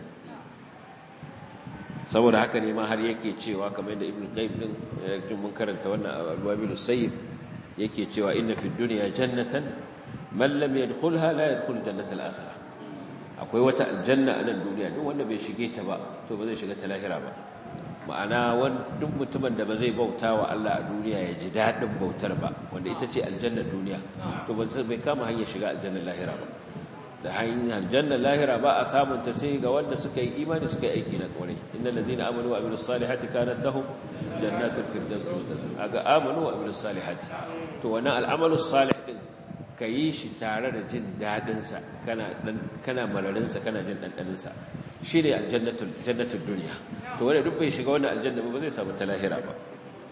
saboda haka ne ma har yake cewa kamar da Ibn Qayyim din yake mun karanta wannan al-Wabil as-Sayyib yake cewa inna fid dunya jannatan man lam yadkhulha la yadkhul jannata al-akhirah akwai wata aljanna a nan duniya duk wanda bai shige ta ba to ba zai shiga ta lahira ba ma'ana duk mutumin da ba zai bauta wa Allah a duniya ya ji daɗin bautar ba wanda ita ce aljannar duniya to bai kama hanyar shiga aljannar lahira ba da hanyar aljannar lahira ba a samun ta sai ga wanda suka yi imani suka yi aiki na kwarai innal ladina amanu wa amilus salihati kanat lahum jannatul firdaus aga amanu wa amilus salihati to wannan al'amalus salih din ka yi shi tare da jin daɗinsa kana mararinsa kana jin ɗanɗaninsa shi ne aljannatul duniya to wanda duk bai shiga wannan aljanna ba zai samu ta lahira ba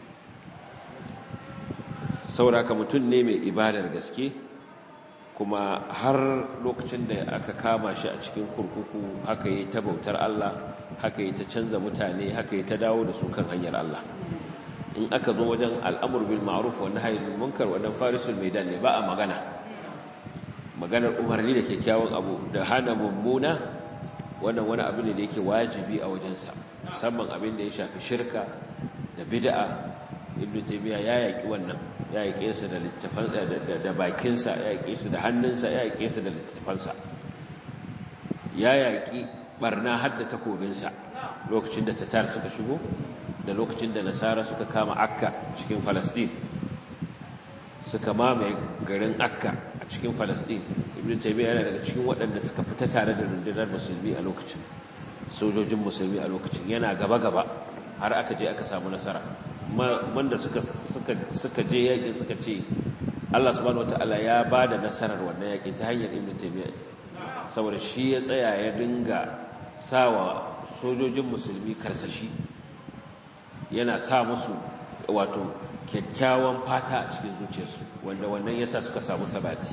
sauraka mutum ne mai ibadar gaske kuma har lokacin da aka kama shi a cikin kurkuku haka yi ta bautar Allah haka yi ta canza mutane haka yi ta dawo da su kan hanyar Allah in aka zo wajen al'amur bil ma'ruf wa nahyi anil munkar wannan farisul maidan ne ba a maganar umarni da kyakkyawan abu da hana mummuna wannan wani abu ne da yake wajibi a wajensa musamman abin da ya shafi shirka da bid'a ibnu taymiya ya yaki wannan ya yake su da littafan da bakinsa ya yake su da hannunsa ya yake su da littafansa ya yaki barna hadda takobinsa lokacin da tatar suka shigo da lokacin da nasara suka kama akka cikin Falastin suka mamaye garin akka a cikin Falastin ibn Taymiyyah yana daga cikin waɗanda suka fita tare da rundunar musulmi a lokacin sojojin musulmi a lokacin yana gaba-gaba har aka je aka samu nasara wanda suka je yakin suka ce Allah subhanahu wataala ya bada nasarar wannan yakin ta hanyar ibn Taymiyyah saboda shi ya tsaya ya dinga sawa sojojin musulmi karsashi yana sa musu wato kyakkyawan fata a cikin zuciyarsu wanda wannan yasa suka samu sabati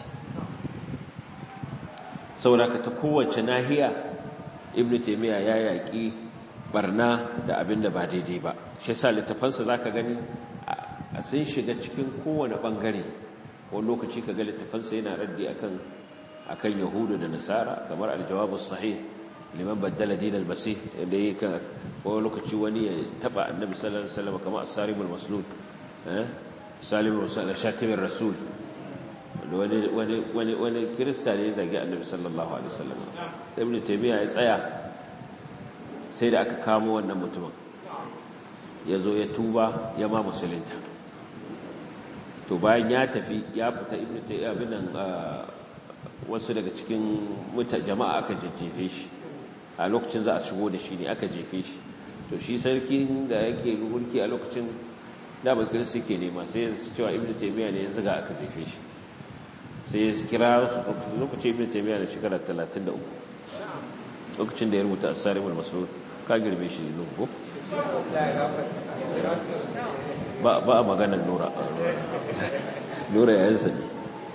saboda ka ta kowace nahiya ibnu taymiya ya yaki barna da abin da ba daidai ba shi yasa littafansa zaka gani a sun shiga cikin kowane bangare wani lokaci kaga littafansa yana raddi akan yahudu da nasara kamar al-jawabus sahih liman baddala dinal masih da yake wani lokaci wani ya taba annabi sallallahu alaihi wasallam kamar as-sarimul maslul salimul rasul shatimir rasul wani kirista ne ya zagi annabi sallallahu alaihi wasallam ibn taymiya ya tsaya sai da aka kamo wannan mutumin ya zo ya tuba ya ma musulunta to bayan ya tafi ya fita ibn taymiya binan wasu daga cikin jama'a aka jejjefe shi a lokacin za a shigo da shi ne aka jefe shi to shi sarkin da yake mulki a lokacin daban kirista ke nema sai ya cewa ibn taymiya ne ya zuga aka jefe shi sai ya kira su lokacin ibn taymiya da shekara 33 lokacin da ya rubuta as-sarimul maslul ka girbe shi ne ko ba a maganar nura yayansa ne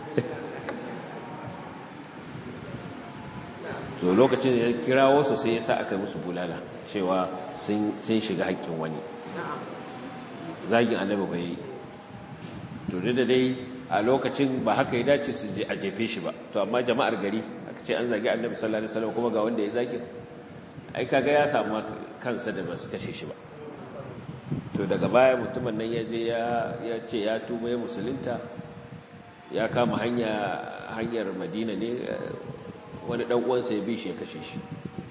to lokacin da ya kirawo su sai ya sa aka musu bulala cewa sun shiga haƙƙin wani zagin annabi bai yi to da dai a lokacin ba haka ya dace su je a jefe shi ba to amma jama'ar gari aka ce an zagi annabi sallallahu alaihi wasallam kuma ga wanda ya zagi ai kaga ya samu kansa da basu kashe shi ba to daga baya mutumin nan ya je ya ce ya tuba ya musulunta ya kama hanyar Madina ne wani dan uwansa ya bi shi ya kashe shi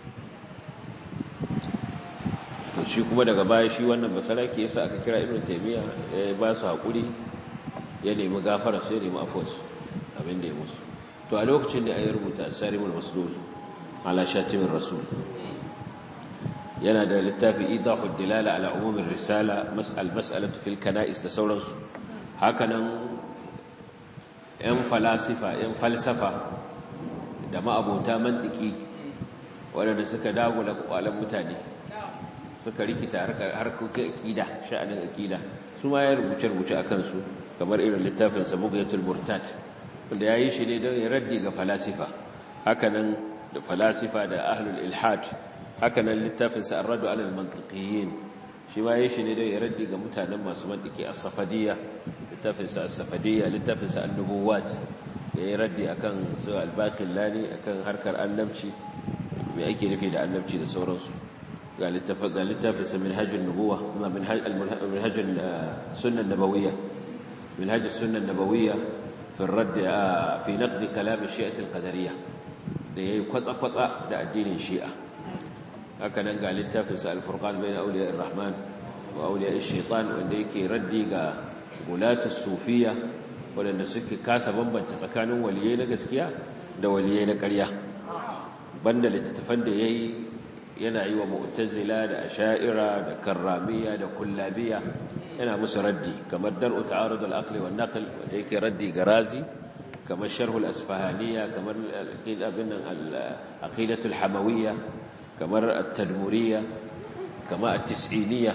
to shi kuma daga baya shi wannan basarake yasa aka kira Ibn Taymiyyah ya ba su hakuri ya nemi gafara su ya nemi afwas abin da ya musu to a lokacin da ya rubuta as-sarimul maslul ala shatimir rasul yana da littafi idahud dilala ala umumir risala mas'alatu fil kana'is da sauransu hakanan yan falasifa yan falsafa da ma'abota mantiki waɗanda suka dagula kwalan mutane suka rikita harkokin akida sha'anin akida su ma ya rubuce-rubuce a kansu kamar irin littafin Bughyatul Murtad wanda ya yi shi ne don ya raddi ga falasifa hakanan da falasifa da ahlul ilhad. Haka nan littafinsa ar-radd ala al-mantiqiyyin shi ma yayi shi ne da ya raddi ga mutanen masu mantiki as-safadiyya. Littafinsa as-safadiyya, littafinsa an-nubuwat yayi raddi akan su al-baqillani akan harkar annabci, me ake nufi da annabci da sauransu. ga littafinsa minhajun nubuwa, minhajun sunan nabawiyya, minhajus sunan nabawiyya fi ar-radd fi naqd kalam shi'at al-qadariyya, da yayi kwatsa-kwatsa da addinin shi'a. Haka nan ga littafinsa al-furqan bayna awliya ar-rahman wa awliya ash-shaytan, wanda yake raddi ga gulatus sufiyya wanda suke kasa bambance tsakanin waliyai na gaskiya da waliyai na ƙarya. Banda littafan da yayi yana yi wa mu'tazila da asha'ira da karramiyya da kullabiyya yana musu raddi, kamar dar'u ta'arud al-aql wa an-naql wanda yake raddi ga Razi, kamar sharh al-asfahaniyya, kamar al-aqidatu al-hamawiyya, kamar at-tadmuriyya, kamar at-tis'iniyya.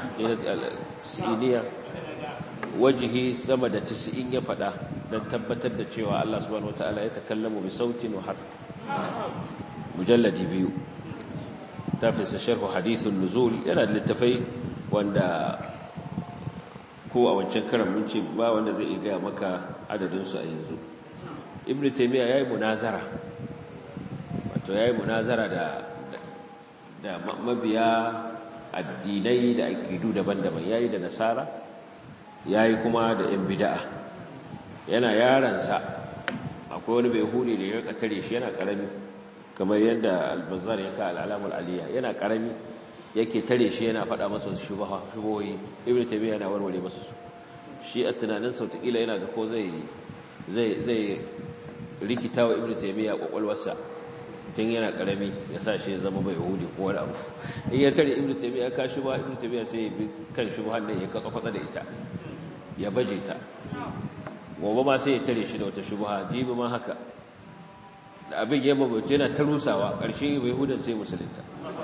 Wajihi sama da 90 ya fada dan tabbatar da cewa Allah subhanahu wataala ya takallamu bi sautin wa harf. Mujalladi 2. Tafsir sharh hadith an-nuzul yana da littafai wanda ko a wancan karan mun ce ba wanda zai iya maka adadin su a yanzu. Ibn Taymiyyah yayi munazara, wato yayi munazara da mabiya addinai da aqidu daban-daban, yayi da nasara, yayi kuma da yan bid'a. Yana yaransa akwai wani bai huri da ya rika tare shi yana karami, kamar yadda al-Bazzar ya ka al-Alamul Aliyya, yana karami yake tare shi yana faɗa masa shubuhoyi. Ibn Taymiyyah yana warware masa su. Shi a tunanin sautikila yana ga ko zai rikita wa Ibn Taymiyyah kwakwalwarsa tun yana karami, ya sa shi ya zama bai hudi ko wani abu. In ya tare Ibn Taymiyyah ka shubha, Ibn Taymiyyah sai ya bi kan shubhan nan ya katsa da ita, ya baje ta. Gobe ma sai ya tare shi da wata shubha, jibi ma haka. Da abin ya mabace yana ta rusawa, ƙarshe bai hudan sai musulunta.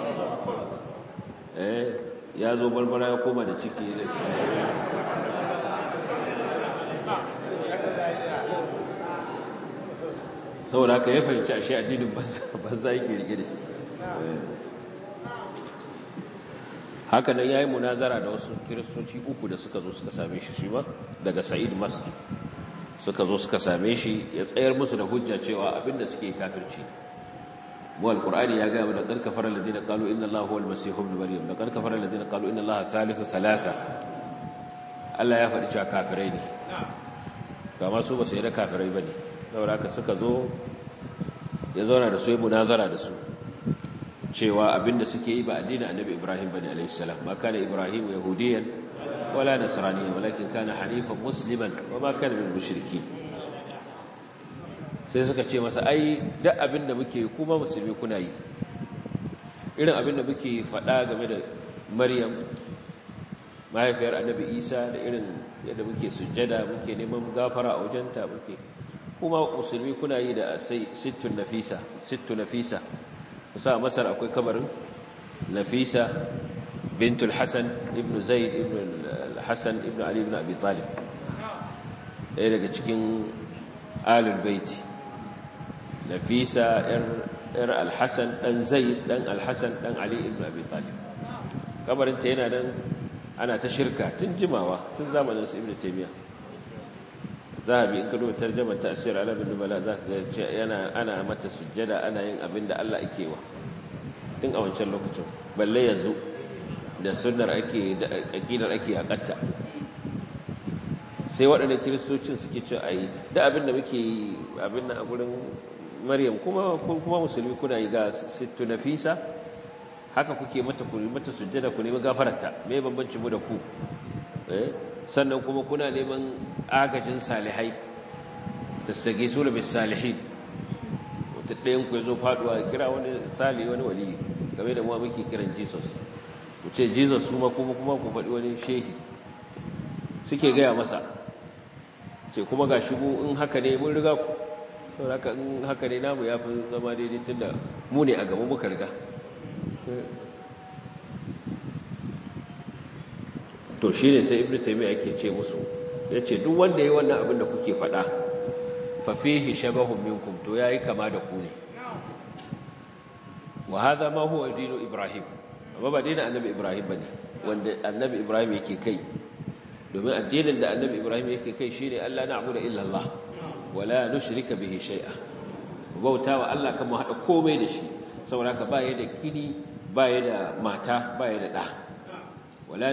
Ya zo barbara ya koma da ciki da saboda haka ya fahimci ashe addinin banza yake rike da shi. Haka nan yayi munazara da wasu kiristoci 3 da suka zo suka same shi ma daga Sa'id Masr, suka zo suka same shi ya tsayar musu da hujja cewa abinda suke kafirci. Mu alqur'ani ya ga mu da qad kafara alladhina qalu inna allaha huwal masih ibn maryam, da qad kafara alladhina qalu inna allaha thalithu thalatha. Allah ya faɗi cewa kafirai ne, amma su ba su yarda kafirai bane. Saboda haka suka zo ya zauna da su, ya munazara da su cewa abinda suke yi ba addinin annabi Ibrahim bane alayhi salam. Ma kana Ibrahim yahudiyan wala nasraniyan walakin kana hanifan musliman wa ma kana minal mushrikeen. Sai suka ce masa, ai duk abinda muke kuma musulmi kuna yi, irin abinda muke faɗa game da Maryam mahaifiyar annabi Isa, da irin yadda muke sujjada muke neman gafara a wajenta, muke kuma musulmi kuna yi da sittu nafisa. Kusa a Masar akwai kabarin Nafisa bintul Hassan ibn Zaid ibn Hassan ibn Ali ibn Abi Talib, ɗaya daga cikin alul baiti. Nafisa ‘yar Al-Hassan ɗan Zaid ɗan Al-Hassan ɗan Ali ibn Abi Talib. Kabarinta yana nan, ana ta shirka tun jimawa, tun zamanin su Ibn Taymiyyah. Zahabi in ka duba tarjumar Ta'sir Alamin Nubala za ka ga ana mata sujjada, ana yin abin da Allah ake wa tun a wancan lokacin, balle yanzu da sunnar ake da aqidar ake hakatta. Sai waɗannan kiristocin suke cewa ai da abin da muke yi abin nan a gurin Maryam kuma musulmi kuna yi ga sittu nafisa, haka kuke mata sujjada, ku nemi gafararta. Me bambanci mu da ku? Sannan kuma kuna neman agajin salihai, tastaghithuna bis salihin. Wata ɗayan ku yazo faduwa kira wani sali, wani wali, game da mu muke kiran Jesus. Ku ce Jesus kuma ku faɗi wani shehi. Suke gaya masa, ce kuma ga shigo in haka ne mun riga ku, saboda haka in haka ne namu ya fi zama daidai tunda mu ne a gaba muka riga. To shi ne sai Ibn Taymiyyah yake ce musu, ya ce duk wanda ya yi wannan abin da kuke faɗa, fa fihi shabahun minkum, to ya yi kama da ku ne. wa hadha ma huwa dinu Ibrahim amma ba dinin annabi Ibrahim bane wanda annabi Ibrahim yake kai domin addinin da annabi Ibrahim yake kai shine Allah na'budu illa Allah wala nushrika bihi shay'a bautawa Allah kan mu hada komai da shi saboda ka baya da kini baya da mata baya da da wala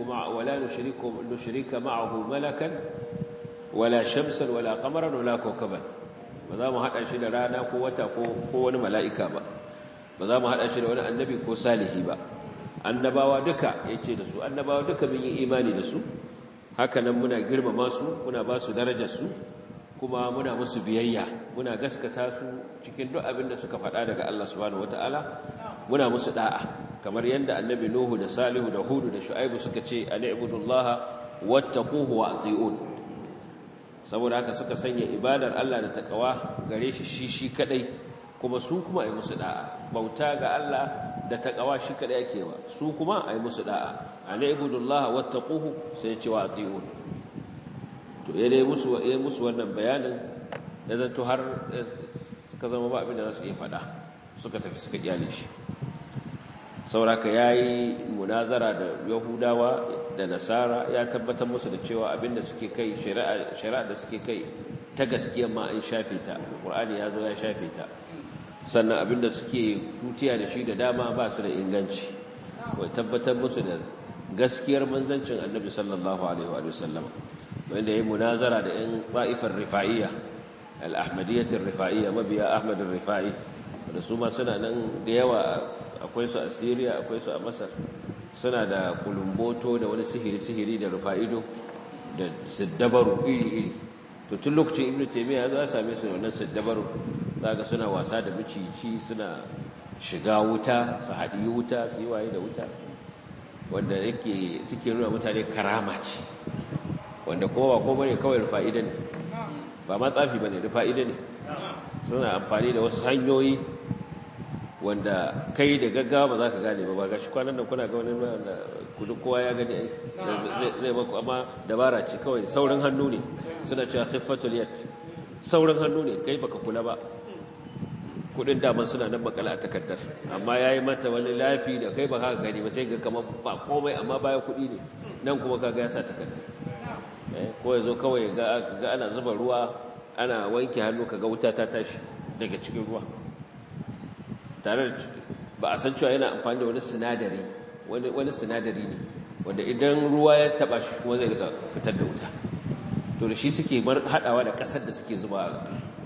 nushrika ma'ahu malakan wala shamsan wala qamaran wala kawkaban ba za mu hada shi da rana ko wata ko wani mala'ika ba za mu hada shi da wani annabi ko salihi ba annabawa duka yace da su annabawa duka mun yi imani da su haka nan muna girmama su muna ba su darajar su kuma muna musu biyayya muna gaskata su cikin duk abin da suka faɗa daga Allah subhanahu wataala muna musu da'a kamar yadda annabi Nuhu da Salihu da Hudu da Shu'aibu suka ce ani'budullaha wattaquhu wa ati'un saboda haka suka sanya ibadar Allah da takawa gare shi kadai kuma su kuma ai musu da'a bauta ga Allah da takawa shi kadai yake wa su kuma ai musu da'a ani'budullaha wattaquhu sai ce wa ati'un to yayin musu wannan bayanin da zanto har suka zama ba abin da za su iya faɗa suka tafi suka kyale shi sauraka yayi munazara da Yahudawa da Nasara ya tabbatar musu da cewa abin da suke kai shari'a da suke kai ta gaskiya ma an shafe ta Qur'ani ya zo ya shafe ta sannan abin da suke tutiya da shi da dama ba su da inganci wai tabbatar musu da gaskiyar manzancin Annabi sallallahu alaihi wa sallam wanda yayi munazara da ɗan ta'ifar rifa'iyya al-ahmadiyyah ar-rifa'iyya mabiya Ahmad ar-Rifa'i da su ma suna nan da yawa akwai su a Syria akwai su a Masar suna da kulumboto da wani sihiri da rufa'ido da siddabaru iri to tun lokacin Ibn Taymiyyah ya same su wannan siddabaru zaka suna wasa da micici suna shiga wuta su haɗi wuta su yi waye da wuta wanda yake suke nuna mutane karama ce wanda kowa ko bane kawai rufa'ida ne ba ma tsafi bane rufa'ida ne suna amfani da wasu hanyoyi wanda kai da gaggawa ba za ka gane ba gashi kwanan nan kuna ga wani wanda kudu kowa ya gani zai maku amma dabara ce kawai saurin hannu ne suna cewa khiffatul yad saurin hannu ne kai baka kula ba kudin daman suna nan makala a takardar amma yayi mata wani lafi da kai baka gani ba sai ga kamar ba komai amma baya kudi ne nan kuma kaga ya sa takardar ko yazo kawai ga ana zuba ruwa ana wanke hannu kaga wuta ta tashi daga cikin ruwa tare ba a san cewa yana amfani da wani sinadari ne wanda idan ruwa ya taba shi kuma zai rika fitar da wuta to da shi suke hadawa da kasar da suke zuba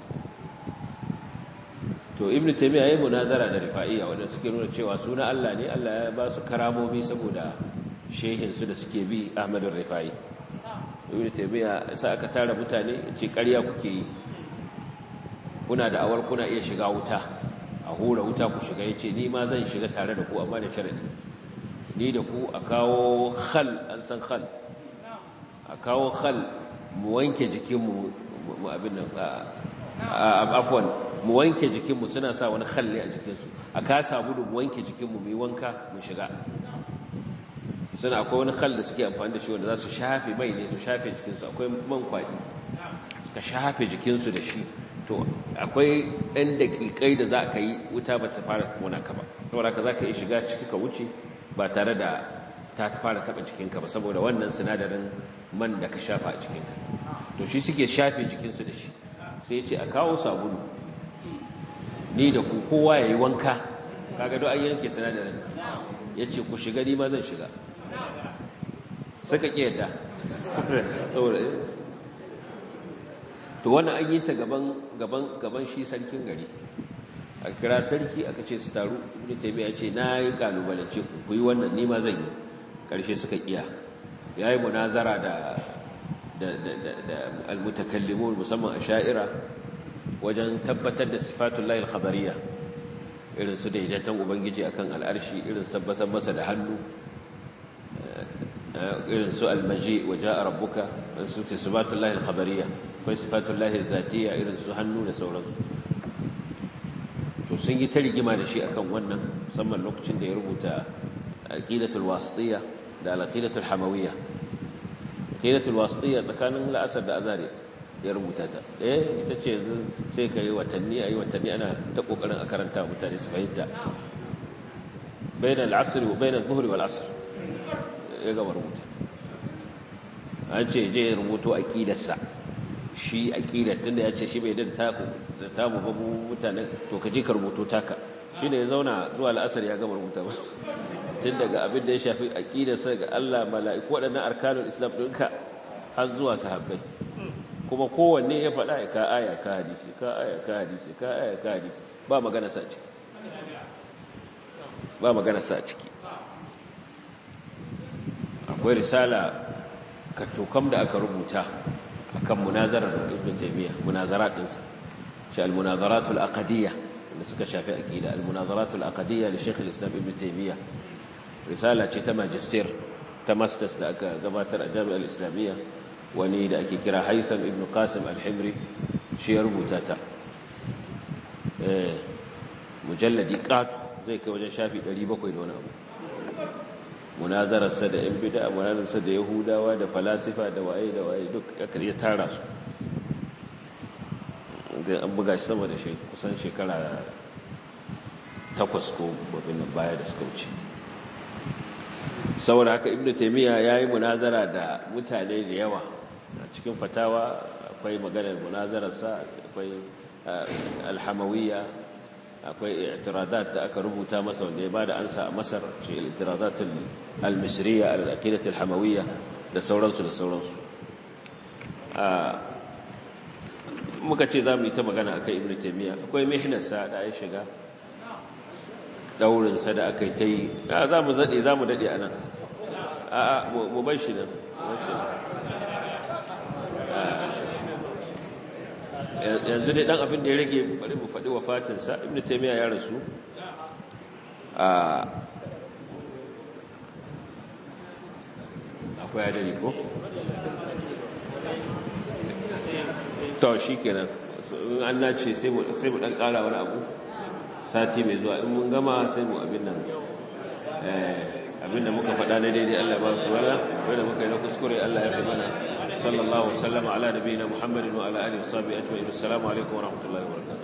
to Ibn Taymiyyah yayin munazara da Rifa'iyya wanda suke nuna cewa suna Allah ne Allah ya ba su karamomi saboda shehin su da suke bi Ahmad ar-Rifa'i Ibn Taymiyyah sai aka tara mutane ce ƙarya kuke yi kuna da awar kuna iya shiga wuta a hura wuta ku shiga yace ni ma zan shiga tare da ku amma da sharadi ni da ku a kawo khal an san khal a kawo khal mu wanke jikinmu mu abin nan afwan mu wanke jikinmu suna sa wani khal ne a jikinsu a ka samu mu wanke jikinmu mu yi wanka mu shiga suna akwai wani khal da suke amfani da shi wanda za su shafe mai ne su shafe jikinsu akwai man kwaɗi ka shafe jikinsu da shi to akwai ɗan daƙiƙai da za ka yi wuta ba ta fara muna ka ba saboda ka za ka yi shiga ciki ka wuce ba tare da ta fara taɓa jikinka ba saboda wannan sinadarin man da ka shafa a jikinka to shi suke shafe jikinsu da shi sai ce a kawo sabulu ni da ku kowa ya yi wanka kaga don an yanke sinadarin ya ce ku shiga ni ma zan shiga suka ƙi yadda saboda to wannan an yi ta gaban shi sarkin gari a kira sarki aka ce su taru Ibn Taymiyyah ce na yi kalubalance ku yi wannan ni ma zan yi karshe suka kiya yayi munazara da almutakallimun musamman asha'ira wajen tabbatar da sifatullahi al-khabariyya irin su daidaiton ubangiji akan al'arshi irin su tabbatar masa da hannu irin su al-maji wa ja'a rabbuka su sifatullahi al-khabariyya akwai sifatullahi zatiyya irin su hannu da sauransu to sun yi ta rigima da shi akan wannan musamman lokacin da ya rubuta aqidatul wasitiyya da al-aqidatul hamawiyya aqidatul wasitiyya tsakanin la'asar da azhar ya rubuta ta ita ce yanzu sai ka yi watanni ana ta kokarin a karanta mutane su fahimta bainal asr wa bainal zuhri wal asr ya gama rubuta an ce je rubuto aqidarsa shi aqidar tunda ya ce shi bai da tamu ba mutane to ka je ka rubuto taka shine ya zauna zuwa al'asar ya gama rubuta musu tun daga abin da ya shafi aqidarsa ga Allah mala'iku waɗannan arkanul islam ɗinka har zuwa sahabbai kuma kowanne ya faɗa ya ka aya ka hadisi ka aya ka hadisi ka aya ka hadisi ba magana sa ciki akwai risala ka cokam da aka rubuta akan munazarar ibn taymiya munazarat dinsa shi al-munazaratul aqdiyya da suka shafi aqida al-munazaratul aqdiyya li shaykh al-islam ibn taymiya risala ce ta magister ta masters da aka gabatar a jami'ar islamiyya wani da ake kira Haytham ibn Qasim al-Himri shi ya rubuta ta mujalladi qatu zai kai wajen shafi 700 da wani abu munazararsa da yan bid'a munazararsa da yahudawa da falasifa da waye duk aka ya tara su dan an buga shi sama da kusan shekara 8 ko babin baya da suka wuce saboda haka ibnu taymiya yayi munazara da mutane da yawa a cikin fatawa akwai maganar munazararsa akwai alhamawiyya akwai i'tiradat da aka rubuta masa wanda ya bada ansa a Masar ce al-i'tiradat al-misriya al-aqidah al-hamawiyya da sauransu muka ce zamu yi ta magana akan ibnu taymiya akwai mihnarsa da ya shiga daurin sa da akai tai zamu dade anan mu bar shi nan yanzu dai dan abin da ya rage bari mu faɗi wafatinsa ibnu taymiya ya rasu akwai hadari ko to shikenan in an nace sai mu dan ƙara wani abu sati mai zuwa in mun gama sai mu abin nan abinda muka faɗa na daidai Allah ba su wala wanda muka yi na kuskure Allah ya fi mana sallallahu wasallama ala nabiyina Muhammadin wa ala alihi wa sahbihi ajma'in assalamu alaikum wa rahmatullahi wa barakatuh